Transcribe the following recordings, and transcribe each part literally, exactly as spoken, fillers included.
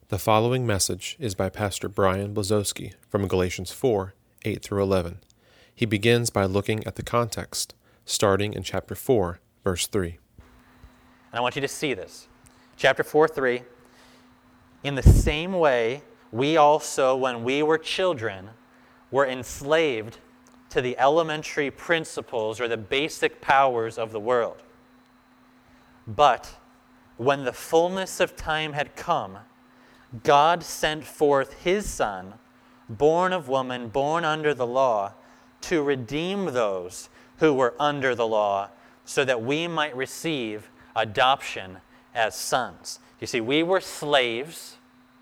The following message is by Pastor Brian Blazowski from Galatians four, eight through eleven. He begins by looking at the context, starting in chapter four, verse three. And I want you to see this. Chapter four, three. In the same way, we also, when we were children, were enslaved to the elementary principles or the basic powers of the world. But when the fullness of time had come, God sent forth His Son, born of woman, born under the law, to redeem those who were under the law, so that we might receive adoption as sons. You see, we were slaves,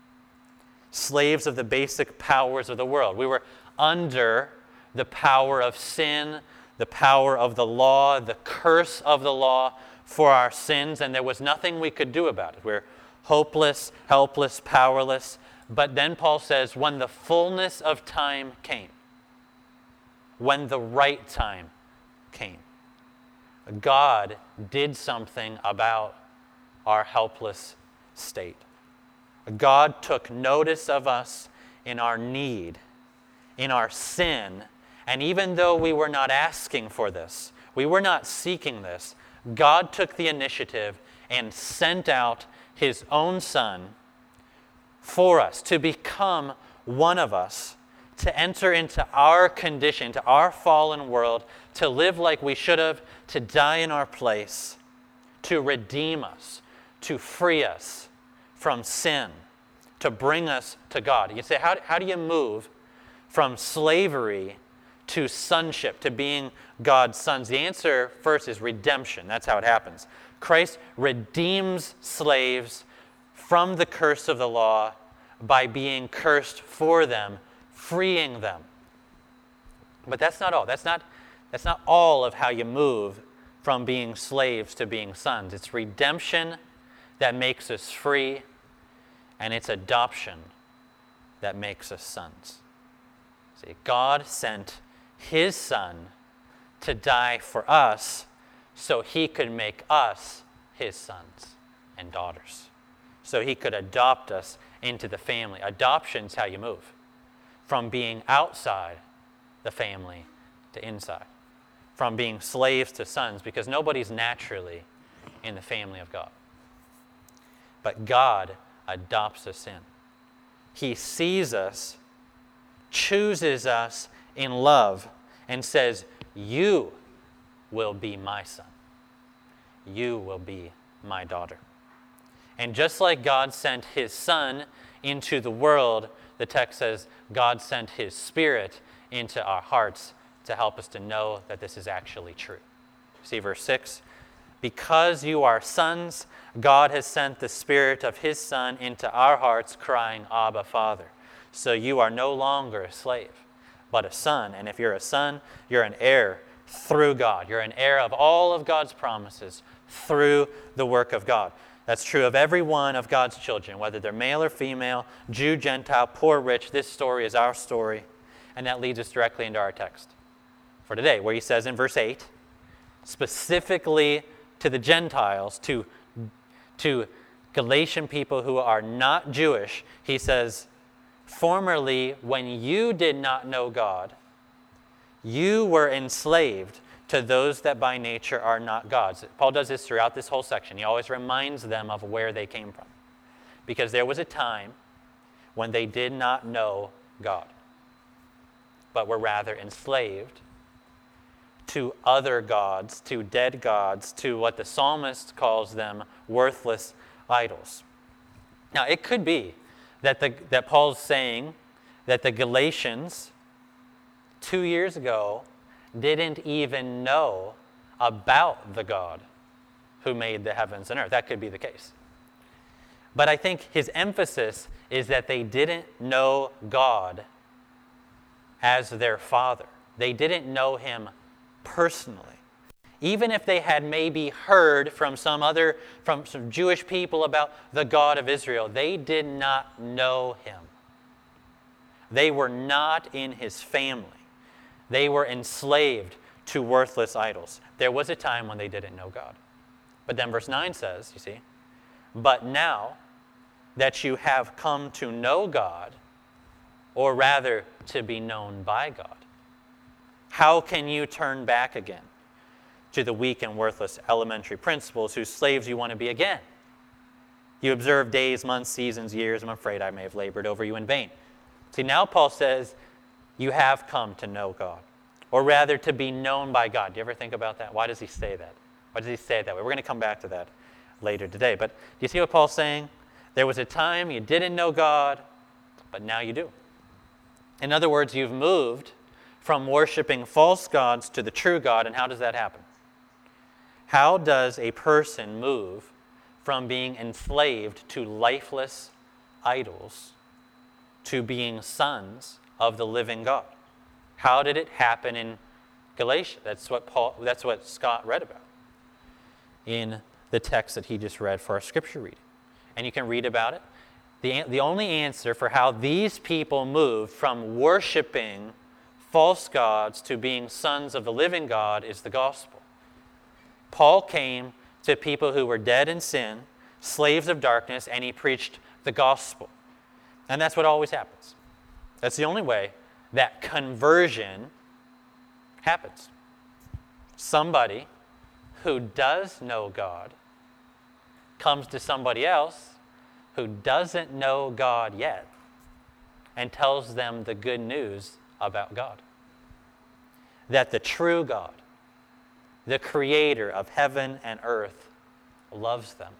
slaves of the basic powers of the world. We were under the power of sin, the power of the law, the curse of the law for our sins, and there was nothing we could do about it. We're hopeless, helpless, powerless. But then Paul says, when the fullness of time came, when the right time came, God did something about our helpless state. God took notice of us in our need, in our sin, and even though we were not asking for this, we were not seeking this, God took the initiative and sent out His own Son for us, to become one of us, to enter into our condition, to our fallen world, to live like we should have, to die in our place, to redeem us, to free us from sin, to bring us to God. You say, how, how do you move from slavery to sonship, to being God's sons? The answer first is redemption. That's how it happens. Christ redeems slaves from the curse of the law by being cursed for them, freeing them. But that's not all. That's not, that's not all of how you move from being slaves to being sons. It's redemption that makes us free, and it's adoption that makes us sons. See, God sent His Son to die for us so He could make us His sons and daughters. So He could adopt us into the family. Adoption's how you move from being outside the family to inside, from being slaves to sons, because nobody's naturally in the family of God. But God adopts us in. He sees us, chooses us in love, and says, you will be my son. You will be my daughter. And just like God sent His Son into the world, the text says God sent His Spirit into our hearts to help us to know that this is actually true. See verse six? Because you are sons, God has sent the Spirit of His Son into our hearts, crying, Abba, Father. So you are no longer a slave, but a son. And if you're a son, you're an heir through God. You're an heir of all of God's promises through the work of God. That's true of every one of God's children, whether they're male or female, Jew, Gentile, poor, rich. This story is our story. And that leads us directly into our text for today, where he says in verse eight, specifically to the Gentiles, to, to Galatian people who are not Jewish, he says, formerly, when you did not know God, you were enslaved to those that by nature are not God's. Paul does this throughout this whole section. He always reminds them of where they came from. Because there was a time when they did not know God, but were rather enslaved to other gods, to dead gods, to what the psalmist calls them, worthless idols. Now, it could be that, the, that Paul's saying that the Galatians two years ago didn't even know about the God who made the heavens and earth. That could be the case. But I think his emphasis is that they didn't know God as their Father. They didn't know Him personally. Even if they had maybe heard from some other, from some Jewish people about the God of Israel, they did not know Him. They were not in His family. They were enslaved to worthless idols. There was a time when they didn't know God. But then verse nine says, you see, but now that you have come to know God, or rather to be known by God? How can you turn back again to the weak and worthless elementary principles whose slaves you want to be again? You observe days, months, seasons, years. I'm afraid I may have labored over you in vain. See, now Paul says you have come to know God, or rather to be known by God. Do you ever think about that? Why does he say that? Why does he say it that way? We're going to come back to that later today. But do you see what Paul's saying? There was a time you didn't know God, but now you do. In other words, you've moved from worshiping false gods to the true God. And how does that happen? How does a person move from being enslaved to lifeless idols to being sons of the living God? How did it happen in Galatia? That's what Paul, that's what Scott read about in the text that he just read for our scripture reading. And you can read about it. The, the only answer for how these people moved from worshiping false gods to being sons of the living God is the gospel. Paul came to people who were dead in sin, slaves of darkness, and he preached the gospel. And that's what always happens. That's the only way that conversion happens. Somebody who does know God comes to somebody else who doesn't know God yet and tells them the good news about God. That the true God, the creator of heaven and earth, loves them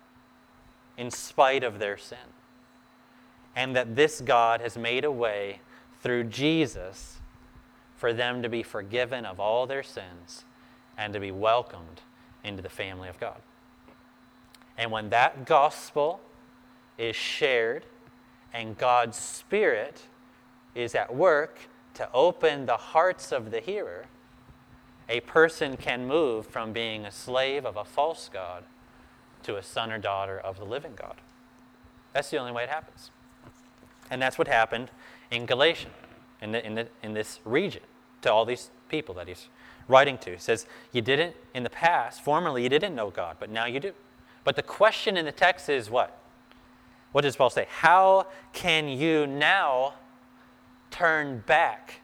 in spite of their sin. And that this God has made a way through Jesus for them to be forgiven of all their sins and to be welcomed into the family of God. And when that gospel is shared and God's Spirit is at work to open the hearts of the hearer, a person can move from being a slave of a false god to a son or daughter of the living God. That's the only way it happens. And that's what happened in Galatia, in, the, in, the, in this region, to all these people that he's writing to. He says, you didn't, in the past, formerly you didn't know God, but now you do. But the question in the text is what? What does Paul say? How can you now turn back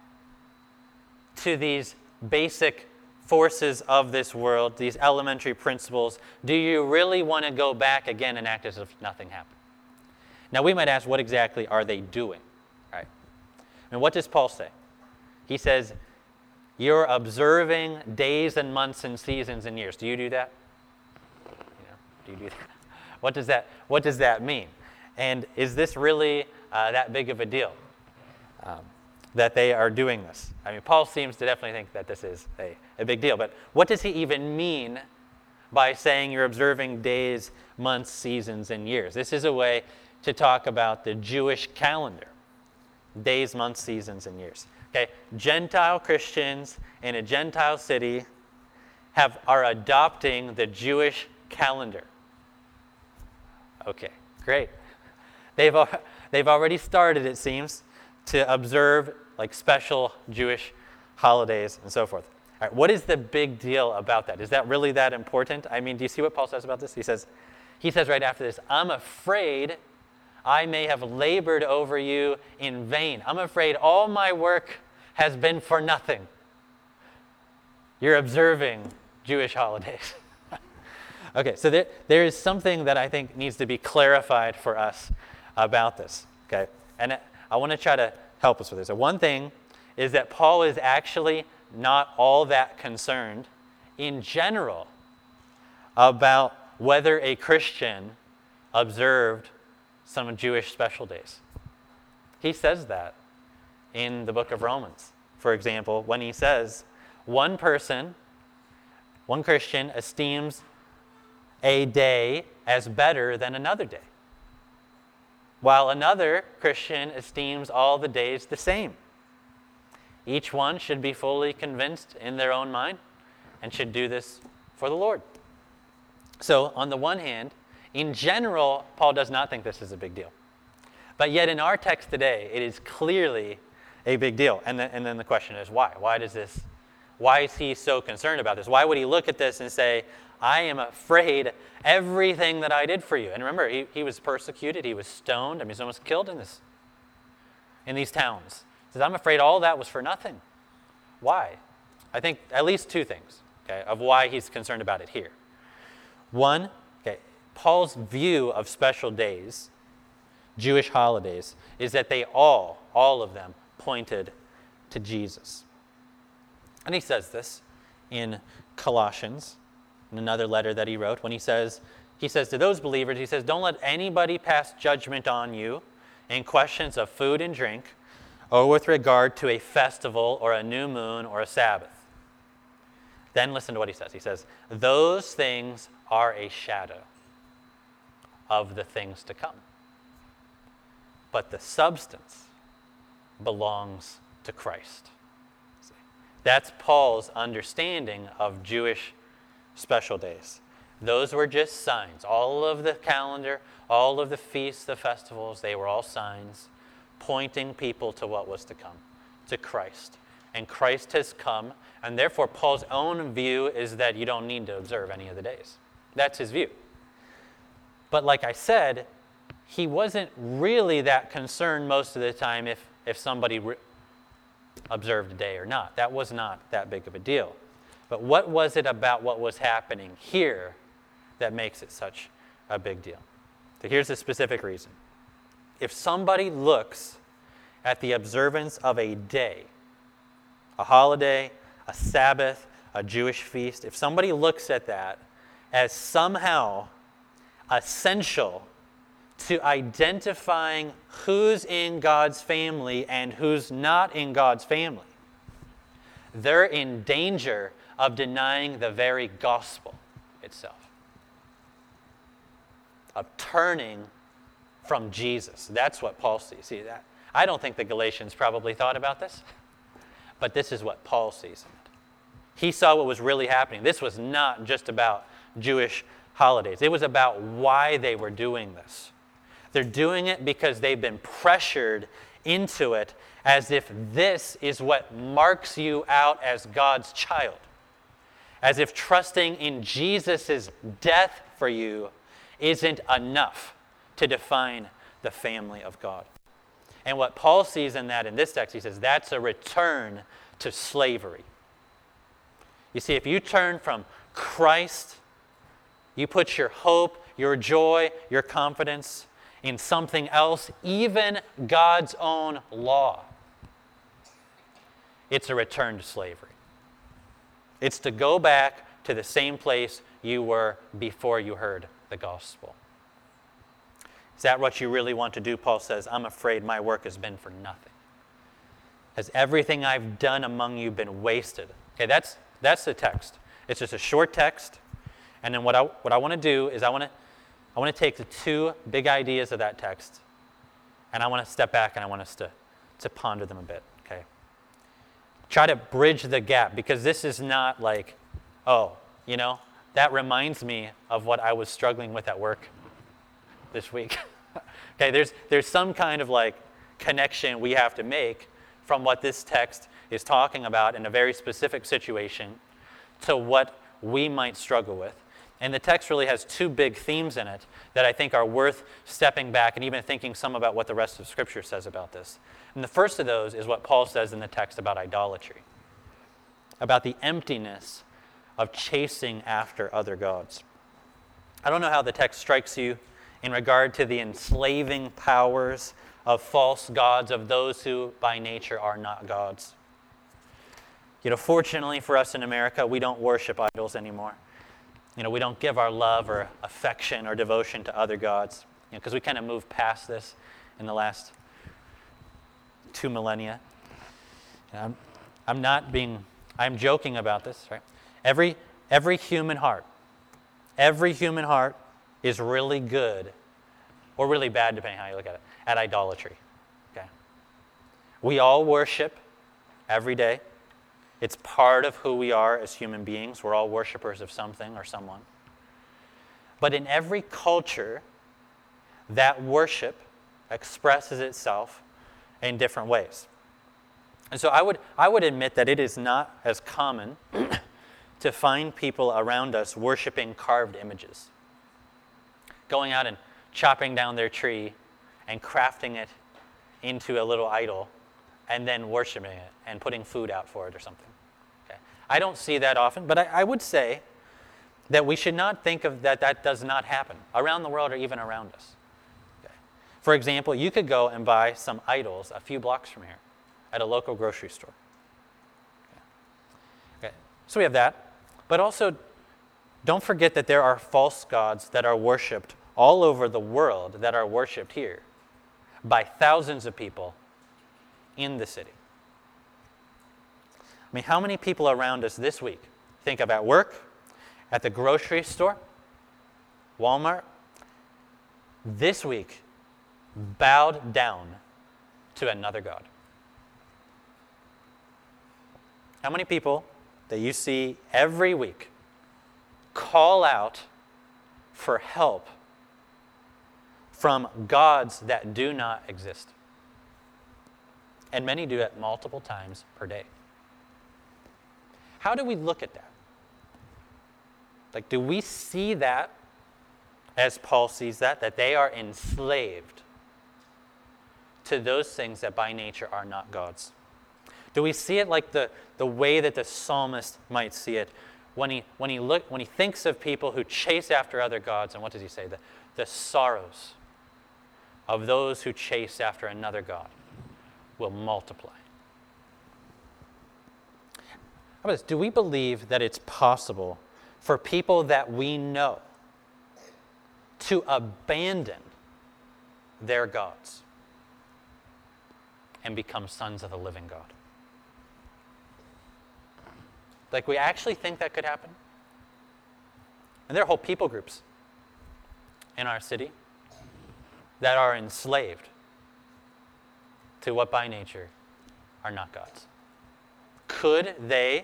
to these basic forces of this world, these elementary principles? Do you really want to go back again and act as if nothing happened? Now we might ask, what exactly are they doing? Right? And what does Paul say? He says, you're observing days and months and seasons and years. Do you do that? You know, do you do that? What does that, what does that mean? And is this really uh, that big of a deal um, that they are doing this? I mean, Paul seems to definitely think that this is a, a big deal. But what does he even mean by saying you're observing days, months, seasons, and years? This is a way to talk about the Jewish calendar. Days, months, seasons, and years. Okay, Gentile Christians in a Gentile city have are adopting the Jewish calendar. Okay, great. They've they've already started, it seems, to observe like special Jewish holidays and so forth. All right, what is the big deal about that? Is that really that important? I mean, do you see what Paul says about this? He says, he says right after this, I'm afraid I may have labored over you in vain. I'm afraid all my work has been for nothing. You're observing Jewish holidays. Okay, so there, there is something that I think needs to be clarified for us about this. Okay, and I want to try to help us with this. So one thing is that Paul is actually not all that concerned in general about whether a Christian observed some Jewish special days. He says that in the book of Romans. For example, when he says, one person, one Christian esteems a day as better than another day, while another Christian esteems all the days the same. Each one should be fully convinced in their own mind and should do this for the Lord. So, on the one hand, in general, Paul does not think this is a big deal. But yet in our text today, it is clearly a big deal. And, the, and then the question is why? Why does this, why is he so concerned about this? Why would he look at this and say, I am afraid everything that I did for you. And remember, he, he was persecuted, he was stoned, I mean, he was almost killed in this, in these towns. He says, I'm afraid all that was for nothing. Why? I think at least two things, okay, of why he's concerned about it here. One, okay, Paul's view of special days, Jewish holidays, is that they all, all of them, pointed to Jesus. And he says this in Colossians, in another letter that he wrote, when he says, he says to those believers, he says, don't let anybody pass judgment on you in questions of food and drink, or with regard to a festival or a new moon or a Sabbath. Then listen to what he says. He says, those things are a shadow of the things to come. But the substance belongs to Christ. That's Paul's understanding of Jewish special days. Those were just signs. All of the calendar, all of the feasts, the festivals, they were all signs pointing people to what was to come, to Christ. And Christ has come, and therefore Paul's own view is that you don't need to observe any of the days. That's his view. But like I said, he wasn't really that concerned most of the time if, if somebody re- observed a day or not. That was not that big of a deal. But what was it about what was happening here that makes it such a big deal? So here's the specific reason. If somebody looks at the observance of a day, a holiday, a Sabbath, a Jewish feast, if somebody looks at that as somehow essential to identifying who's in God's family and who's not in God's family, they're in danger of denying the very gospel itself, of turning from Jesus. That's what Paul sees. See that? I don't think the Galatians probably thought about this, but this is what Paul sees in it. He saw what was really happening. This was not just about Jewish holidays. It was about why they were doing this. They're doing it because they've been pressured into it as if this is what marks you out as God's child. As if trusting in Jesus' death for you isn't enough to define the family of God. And what Paul sees in that in this text, he says, that's a return to slavery. You see, if you turn from Christ, you put your hope, your joy, your confidence in something else, even God's own law, it's a return to slavery. It's to go back to the same place you were before you heard the gospel. Is that what you really want to do? Paul says, I'm afraid my work has been for nothing. Has everything I've done among you been wasted? Okay, that's that's the text. It's just a short text. And then what I what I want to do is I want to I want to take the two big ideas of that text, and I want to step back and I want us to, to ponder them a bit. Okay. Try to bridge the gap, because this is not like, oh, you know, that reminds me of what I was struggling with at work this week. Okay, there's there's some kind of like connection we have to make from what this text is talking about in a very specific situation to what we might struggle with. And the text really has two big themes in it that I think are worth stepping back and even thinking some about what the rest of Scripture says about this. And the first of those is what Paul says in the text about idolatry, about the emptiness of chasing after other gods. I don't know how the text strikes you in regard to the enslaving powers of false gods, of those who by nature are not gods. You know, fortunately for us in America, we don't worship idols anymore. You know, we don't give our love or affection or devotion to other gods, you know, because we kind of moved past this in the last two millennia. You know, I'm, I'm not being, I'm joking about this, right? Every, every human heart, every human heart is really good, or really bad, depending on how you look at it, at idolatry. Okay? We all worship every day. It's part of who we are as human beings. We're all worshipers of something or someone. But in every culture, that worship expresses itself in different ways. And so I would I would admit that it is not as common to find people around us worshiping carved images, going out and chopping down their tree and crafting it into a little idol and then worshiping it and putting food out for it or something. Okay. I don't see that often, but I, I would say that we should not think of that that does not happen around the world or even around us. Okay. For example, you could go and buy some idols a few blocks from here at a local grocery store. Okay. Okay. So we have that, but also don't forget that there are false gods that are worshipped all over the world that are worshipped here by thousands of people in the city. I mean, how many people around us this week think of at work, at the grocery store, Walmart, this week bowed down to another god? How many people that you see every week call out for help from gods that do not exist? And many do it multiple times per day. How do we look at that? Like, do we see that as Paul sees that, that they are enslaved to those things that by nature are not gods? Do we see it like the, the way that the psalmist might see it when he, when, he look, when he thinks of people who chase after other gods, and what does he say? The, the sorrows of those who chase after another god will multiply. How about this? Do we believe that it's possible for people that we know to abandon their gods and become sons of the living God? Like, we actually think that could happen? And there are whole people groups in our city that are enslaved to what by nature are not gods. Could they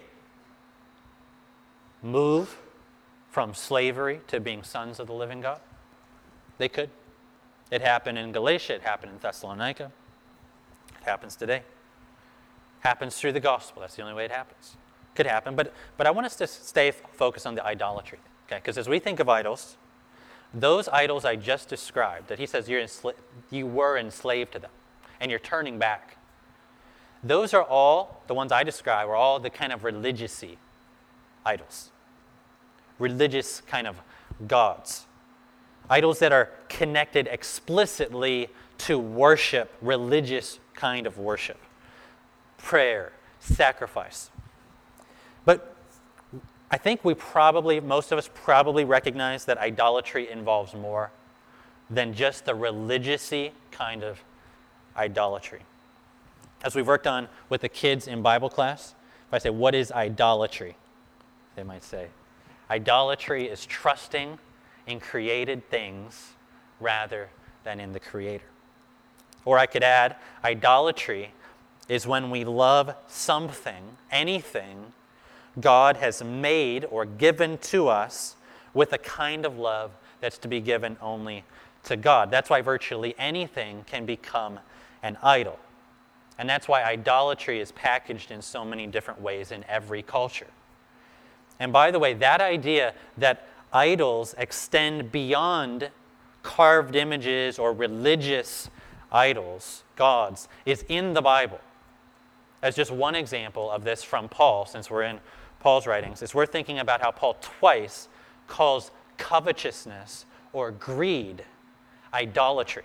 move from slavery to being sons of the living God? They could. It happened in Galatia. It happened in Thessalonica. It happens today. Happens through the gospel. That's the only way it happens. Could happen. But, but I want us to stay focused on the idolatry. Okay? Because as we think of idols, those idols I just described, that he says you're ensla- you were enslaved to them, and you're turning back. Those are all, the ones I describe, are all the kind of religious-y idols. Religious kind of gods. Idols that are connected explicitly to worship, religious kind of worship. Prayer, sacrifice. But I think we probably, most of us probably recognize that idolatry involves more than just the religious-y kind of idolatry. As we've worked on with the kids in Bible class, if I say, what is idolatry? They might say, idolatry is trusting in created things rather than in the Creator. Or I could add, idolatry is when we love something, anything, God has made or given to us with a kind of love that's to be given only to God. That's why virtually anything can become an idol. And that's why idolatry is packaged in so many different ways in every culture. And by the way, that idea that idols extend beyond carved images or religious idols, gods, is in the Bible. As just one example of this from Paul, since we're in Paul's writings, it's worth thinking about how Paul twice calls covetousness or greed idolatry.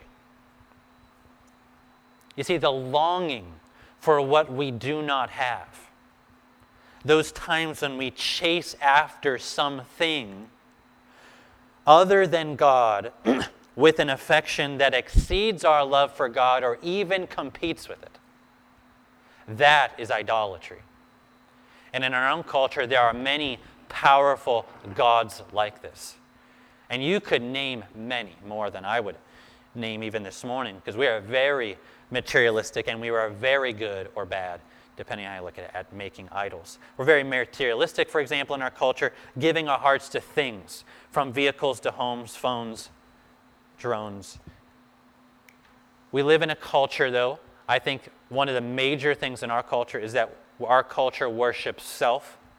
You see, the longing for what we do not have, those times when we chase after something other than God with an affection that exceeds our love for God or even competes with it, that is idolatry. And in our own culture, there are many powerful gods like this. And you could name many more than I would name even this morning, because we are very materialistic and we are very good or bad, depending on how you look at it, at making idols. We're very materialistic, for example, in our culture, giving our hearts to things, from vehicles to homes, phones, drones. We live in a culture, though, I think one of the major things in our culture is that our culture worships self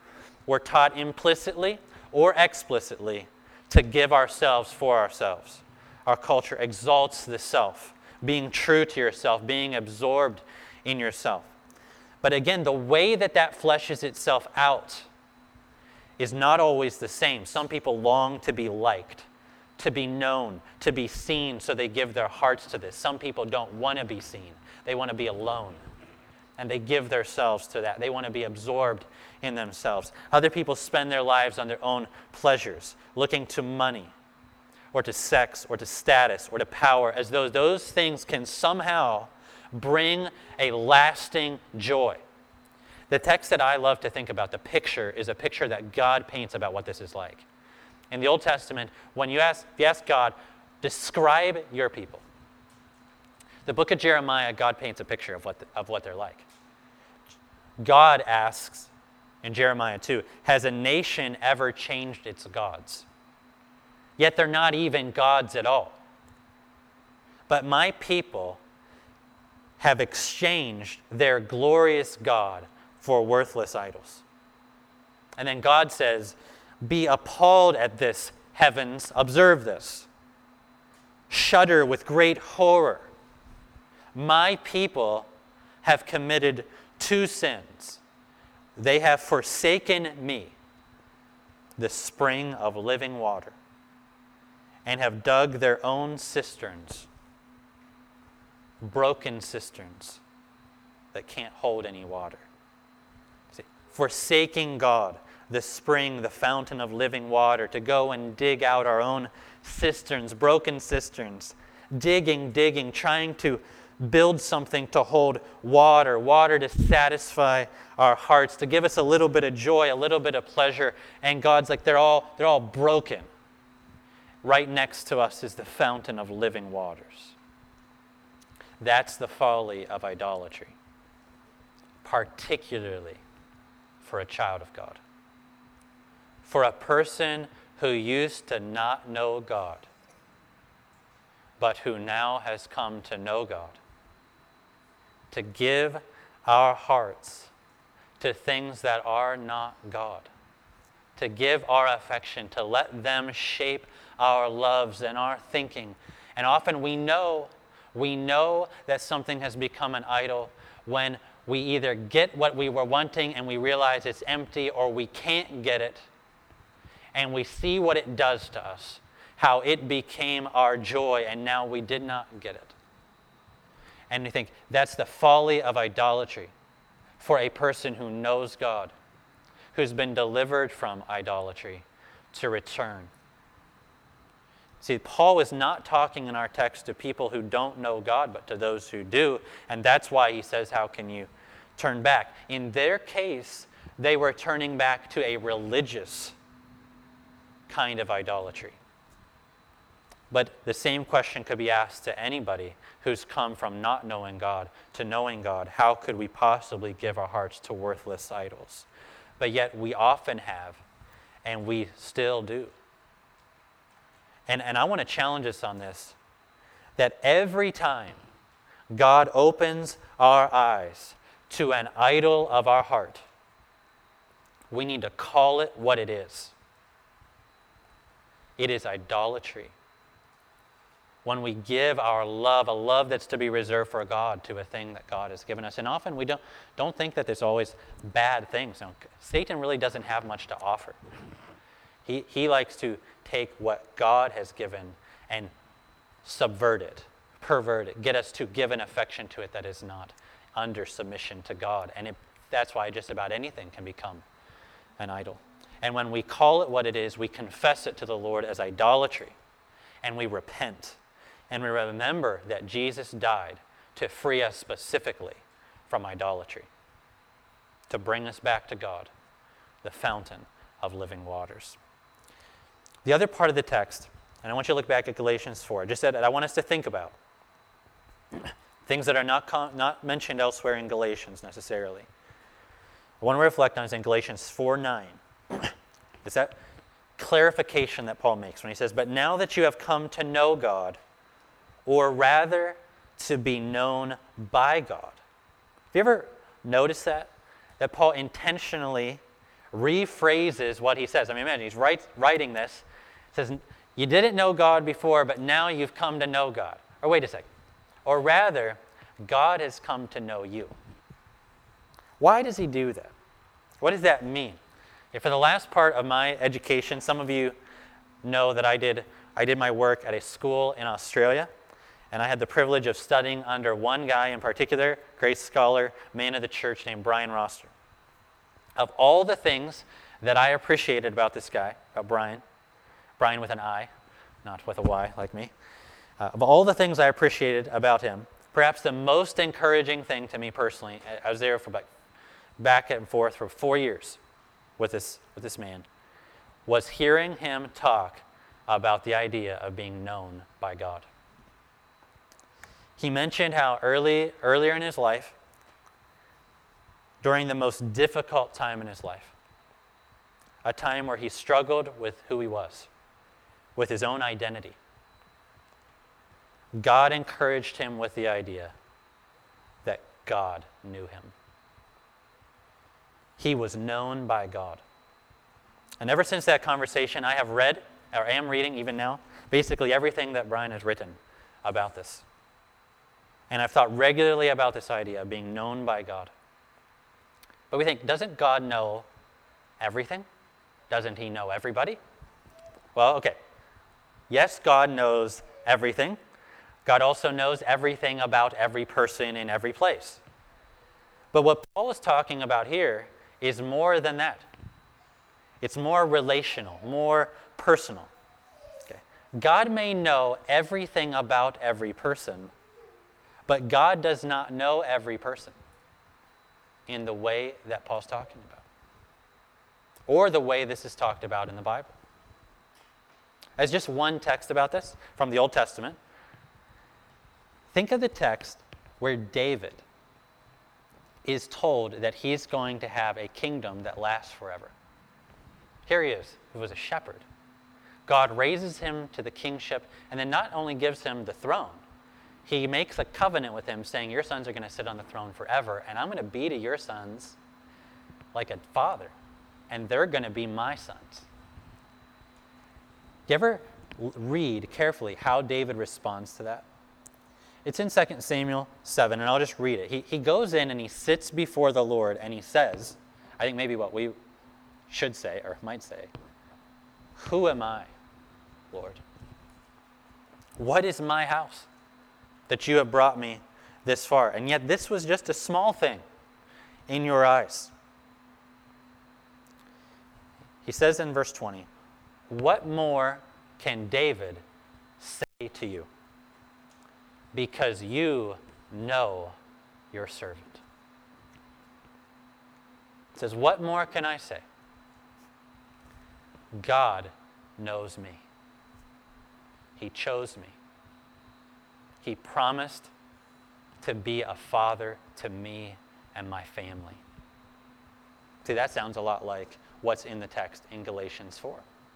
We're taught implicitly or explicitly to give ourselves for ourselves. Our culture exalts the self, being true to yourself, being absorbed in yourself. But again, the way that that fleshes itself out is not always the same. Some people long to be liked, to be known, to be seen, so they give their hearts to this. Some people don't want to be seen. They want to be alone, and they give themselves to that. They want to be absorbed in themselves. Other people spend their lives on their own pleasures, looking to money, or to sex, or to status, or to power, as though those things can somehow bring a lasting joy. The text that I love to think about, the picture, is a picture that God paints about what this is like. In the Old Testament, when you ask, if you ask God, describe your people, the book of Jeremiah, God paints a picture of what, the, of what they're like. God asks in Jeremiah two, has a nation ever changed its gods? Yet they're not even gods at all. But my people have exchanged their glorious God for worthless idols. And then God says, be appalled at this, heavens, observe this. Shudder with great horror. My people have committed two sins. They have forsaken me, the spring of living water, and have dug their own cisterns, broken cisterns that can't hold any water. See, forsaking God, the spring, the fountain of living water, to go and dig out our own cisterns, broken cisterns, digging, digging, trying to build something to hold water, water to satisfy our hearts, to give us a little bit of joy, a little bit of pleasure. And God's like, they're all, they're all broken. Right next to us is the fountain of living waters. That's the folly of idolatry, particularly for a child of God. For a person who used to not know God, but who now has come to know God, to give our hearts to things that are not God, to give our affection, to let them shape our loves and our thinking. And often we know, we know that something has become an idol when we either get what we were wanting and we realize it's empty, or we can't get it, and we see what it does to us, how it became our joy, and now we did not get it. And you think, that's the folly of idolatry for a person who knows God, who's been delivered from idolatry, to return. See, Paul is not talking in our text to people who don't know God, but to those who do, and that's why he says, how can you turn back? In their case, they were turning back to a religious kind of idolatry. But the same question could be asked to anybody who's come from not knowing God to knowing God. How could we possibly give our hearts to worthless idols? But yet we often have, and we still do. And, and I want to challenge us on this, that every time God opens our eyes to an idol of our heart, we need to call it what it is. It is idolatry. When we give our love, a love that's to be reserved for God, to a thing that God has given us. And often we don't, don't think that there's always bad things. No, Satan really doesn't have much to offer. He, he likes to take what God has given and subvert it, pervert it, get us to give an affection to it that is not under submission to God. And it, that's why just about anything can become an idol. And when we call it what it is, we confess it to the Lord as idolatry, and we repent. And we remember that Jesus died to free us specifically from idolatry, to bring us back to God, the fountain of living waters. The other part of the text, and I want you to look back at Galatians four, just that I want us to think about things that are not, con- not mentioned elsewhere in Galatians necessarily. I want to reflect on is in Galatians four nine. It's that clarification that Paul makes when he says, but now that you have come to know God, or rather to be known by God. Have you ever noticed that? That Paul intentionally rephrases what he says. I mean, imagine he's write, writing this. It says, you didn't know God before, but now you've come to know God. Or wait a second. Or rather, God has come to know you. Why does he do that? What does that mean? For the last part of my education, some of you know that I did, I did my work at a school in Australia, and I had the privilege of studying under one guy in particular, great scholar, man of the church named Brian Roster. Of all the things that I appreciated about this guy, about Brian, Brian with an I, not with a Y like me, uh, of all the things I appreciated about him, perhaps the most encouraging thing to me personally, I was there for like back and forth for four years with this, with this man, was hearing him talk about the idea of being known by God. He mentioned how early, earlier in his life, during the most difficult time in his life, a time where he struggled with who he was, with his own identity, God encouraged him with the idea that God knew him. He was known by God. And ever since that conversation, I have read, or am reading even now, basically everything that Brian has written about this. And I've thought regularly about this idea of being known by God. But we think, doesn't God know everything? Doesn't he know everybody? Well, okay. Yes, God knows everything. God also knows everything about every person in every place. But what Paul is talking about here is more than that. It's more relational, more personal. Okay. God may know everything about every person, but God does not know every person in the way that Paul's talking about, or the way this is talked about in the Bible. As just one text about this from the Old Testament, think of the text where David is told that he's going to have a kingdom that lasts forever. Here he is, who was a shepherd. God raises him to the kingship, and then not only gives him the throne, he makes a covenant with him saying, your sons are going to sit on the throne forever, and I'm going to be to your sons like a father, and they're going to be my sons. Do you ever read carefully how David responds to that? It's in Second Samuel seven, and I'll just read it. He, he goes in and he sits before the Lord, and he says, I think maybe what we should say, or might say, who am I, Lord? What is my house that you have brought me this far? And yet this was just a small thing in your eyes. He says in verse twenty, what more can David say to you? Because you know your servant. It says, what more can I say? God knows me. He chose me. He promised to be a father to me and my family. See, that sounds a lot like what's in the text in Galatians four.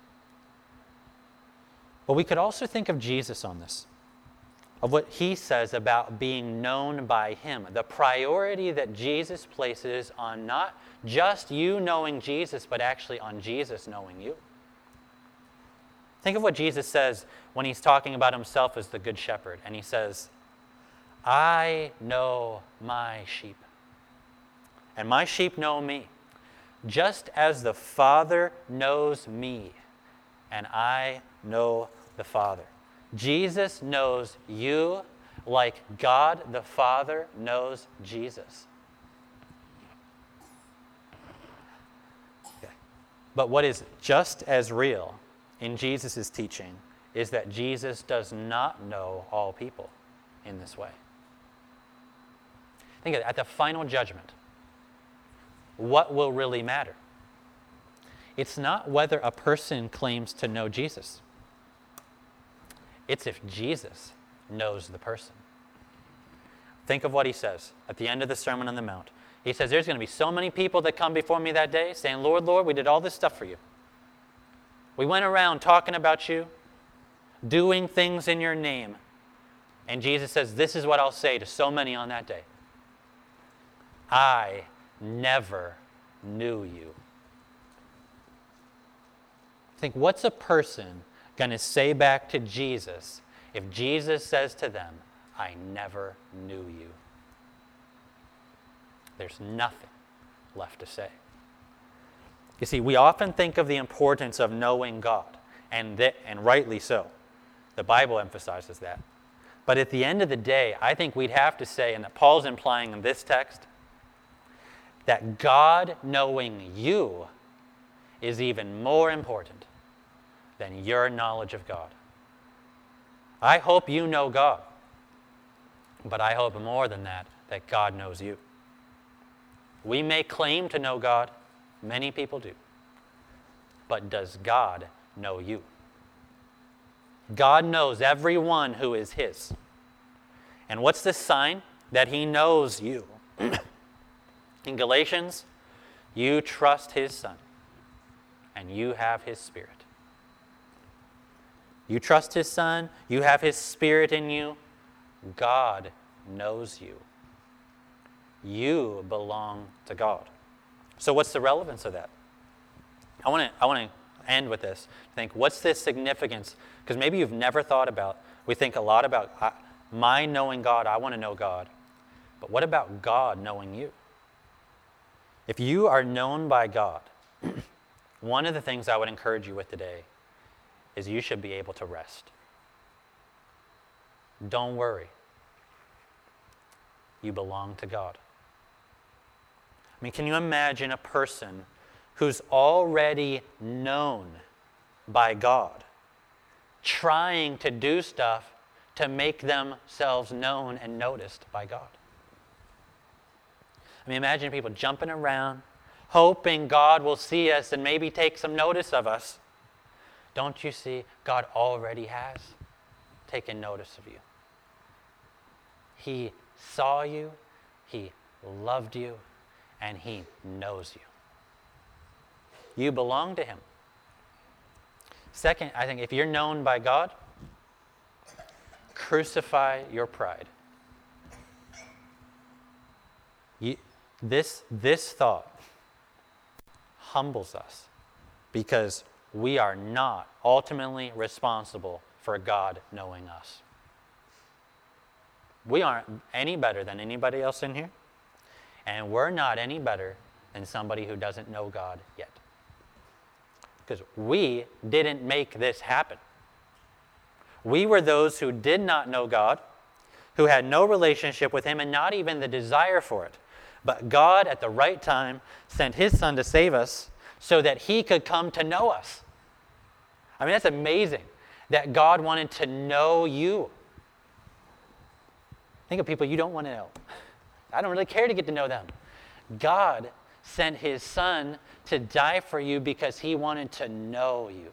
But we could also think of Jesus on this, of what he says about being known by him, the priority that Jesus places on not just you knowing Jesus, but actually on Jesus knowing you. Think of what Jesus says when he's talking about himself as the good shepherd, and he says, I know my sheep, and my sheep know me, just as the Father knows me, and I know the Father. Jesus knows you like God the Father knows Jesus. Okay. But what is just as real in Jesus' teaching is that Jesus does not know all people in this way. Think of it, at the final judgment, what will really matter? It's not whether a person claims to know Jesus. It's if Jesus knows the person. Think of what he says at the end of the Sermon on the Mount. He says, there's going to be so many people that come before me that day saying, Lord, Lord, we did all this stuff for you. We went around talking about you, doing things in your name. And Jesus says, this is what I'll say to so many on that day. I never knew you. Think, what's a person going to say back to Jesus if Jesus says to them, I never knew you? There's nothing left to say. You see, we often think of the importance of knowing God, and, that, and rightly so. The Bible emphasizes that. But at the end of the day, I think we'd have to say, and that Paul's implying in this text, that God knowing you is even more important than your knowledge of God. I hope you know God, but I hope more than that, that God knows you. We may claim to know God, many people do, but does God know you? God knows everyone who is his. And what's the sign that he knows you? In Galatians, you trust his Son, and you have his Spirit. You trust his Son, you have his Spirit in you. God knows you. You belong to God. So what's the relevance of that? I want to I want to end with this. Think, what's the significance? Because maybe you've never thought about, we think a lot about uh, my knowing God, I want to know God. But what about God knowing you? If you are known by God, one of the things I would encourage you with today is you should be able to rest. Don't worry. You belong to God. I mean, can you imagine a person who's already known by God trying to do stuff to make themselves known and noticed by God? I mean, imagine people jumping around, hoping God will see us and maybe take some notice of us. Don't you see, God already has taken notice of you. He saw you, he loved you, and he knows you. You belong to him. Second, I think if you're known by God, crucify your pride. You, this, this thought humbles us because we are not ultimately responsible for God knowing us. We aren't any better than anybody else in here, and we're not any better than somebody who doesn't know God yet. Because we didn't make this happen. We were those who did not know God, who had no relationship with him and not even the desire for it. But God, at the right time, sent his Son to save us so that he could come to know us. I mean, that's amazing that God wanted to know you. Think of people you don't want to know. I don't really care to get to know them. God sent his Son to die for you because he wanted to know you.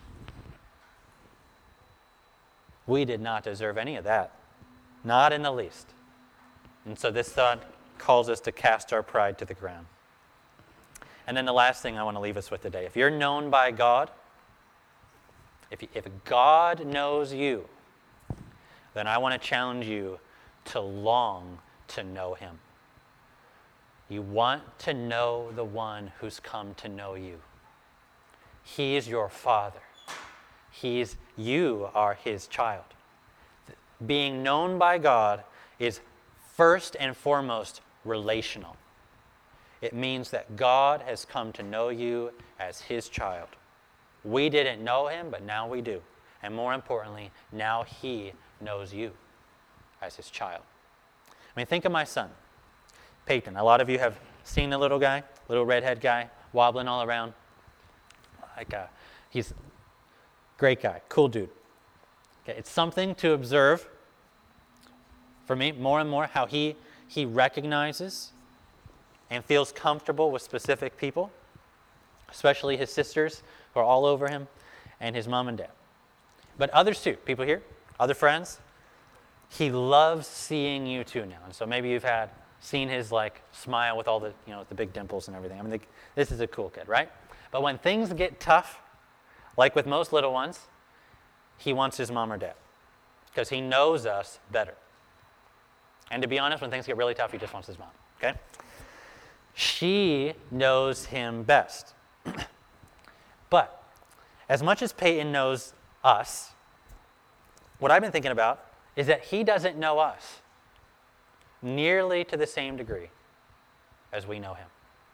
We did not deserve any of that. Not in the least. And so this thought calls us to cast our pride to the ground. And then the last thing I want to leave us with today. If you're known by God, if, if God knows you, then I want to challenge you to long to know him. You want to know the one who's come to know you. He is your Father. He's, you are his child. Being known by God is first and foremost relational. It means that God has come to know you as his child. We didn't know him, but now we do. And more importantly, now he knows you as his child. I mean, think of my son, Peyton. A lot of you have seen the little guy, little redhead guy, wobbling all around. Like uh, he's a great guy, cool dude. Okay, it's something to observe for me more and more how he he recognizes and feels comfortable with specific people, especially his sisters who are all over him, and his mom and dad. But others too, people here, other friends. He loves seeing you too now. And so maybe you've had seen his like smile with all the, you know, the big dimples and everything. I mean, the, this is a cool kid, right? But when things get tough, like with most little ones, he wants his mom or dad because he knows us better. And to be honest, when things get really tough, he just wants his mom, okay? She knows him best. But As much as Peyton knows us, what I've been thinking about is that he doesn't know us nearly to the same degree as we know him.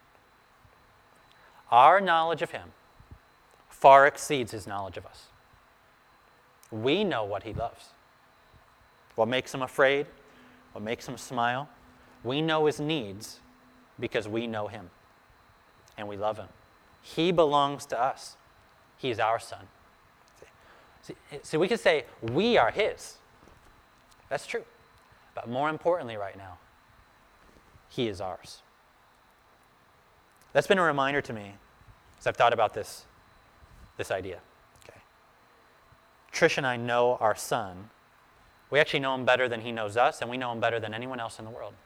Our knowledge of him far exceeds his knowledge of us. We know what he loves, what makes him afraid, what makes him smile. We know his needs because we know him and we love him. He belongs to us. He is our son. See, so we could say we are his. That's true. But more importantly right now, he is ours. That's been a reminder to me as I've thought about this, this idea. Okay. Trish and I know our son. We actually know him better than he knows us, and we know him better than anyone else in the world.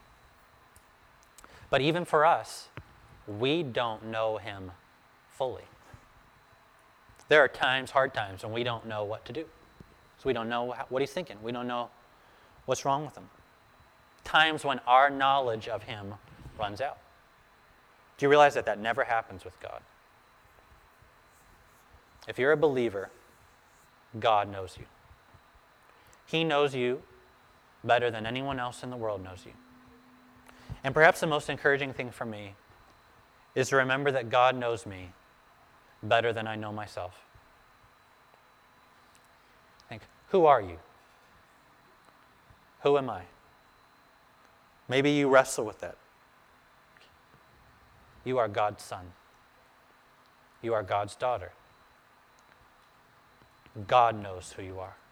But even for us, we don't know him fully. There are times, hard times, when we don't know what to do. So we don't know what he's thinking. We don't know what's wrong with him. Times when our knowledge of him runs out. Do you realize that that never happens with God? If you're a believer, God knows you. He knows you better than anyone else in the world knows you. And perhaps the most encouraging thing for me is to remember that God knows me better than I know myself. Think, who are you? Who am I? Maybe you wrestle with that. You are God's son. You are God's daughter. God knows who you are.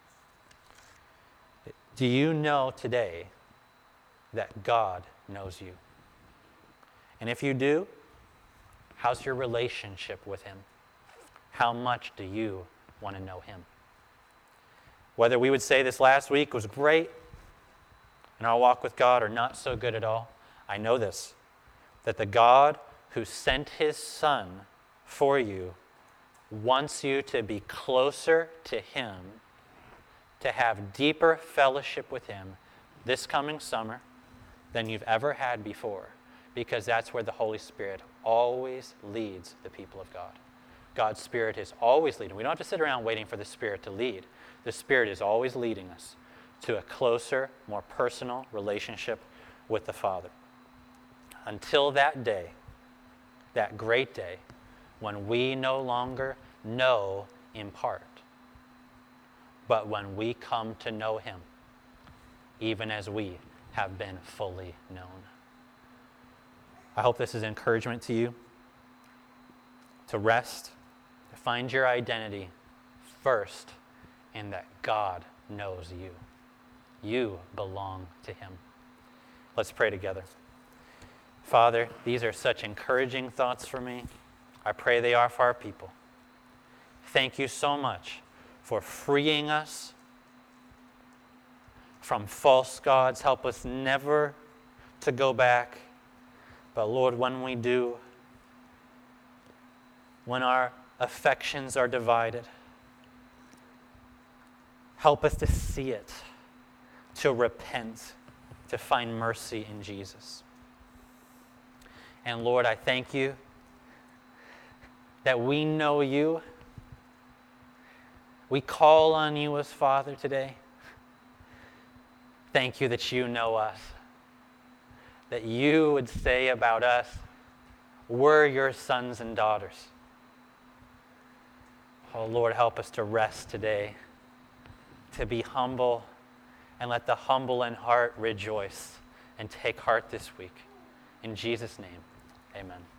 Do you know today that God knows you? And if you do, how's your relationship with him? How much do you want to know him? Whether we would say this last week was great in our walk with God or not so good at all, I know this, that the God who sent his son for you wants you to be closer to him, to have deeper fellowship with him this coming summer than you've ever had before, because that's where the Holy Spirit always leads the people of God. God's Spirit is always leading. We don't have to sit around waiting for the Spirit to lead. The Spirit is always leading us to a closer, more personal relationship with the Father. Until that day, that great day, when we no longer know in part, but when we come to know him, even as we have been fully known. I hope this is encouragement to you to rest, to find your identity first in that God knows you. You belong to him. Let's pray together. Father, these are such encouraging thoughts for me. I pray they are for our people. Thank you so much for freeing us from false gods. Help us never to go back. But Lord, when we do, when our affections are divided, help us to see it, to repent, to find mercy in Jesus. And Lord, I thank you that we know you. We call on you as Father today. Thank you that you know us, that you would say about us, we're your sons and daughters. Oh Lord, help us to rest today, to be humble, and let the humble in heart rejoice and take heart this week. In Jesus' name, amen.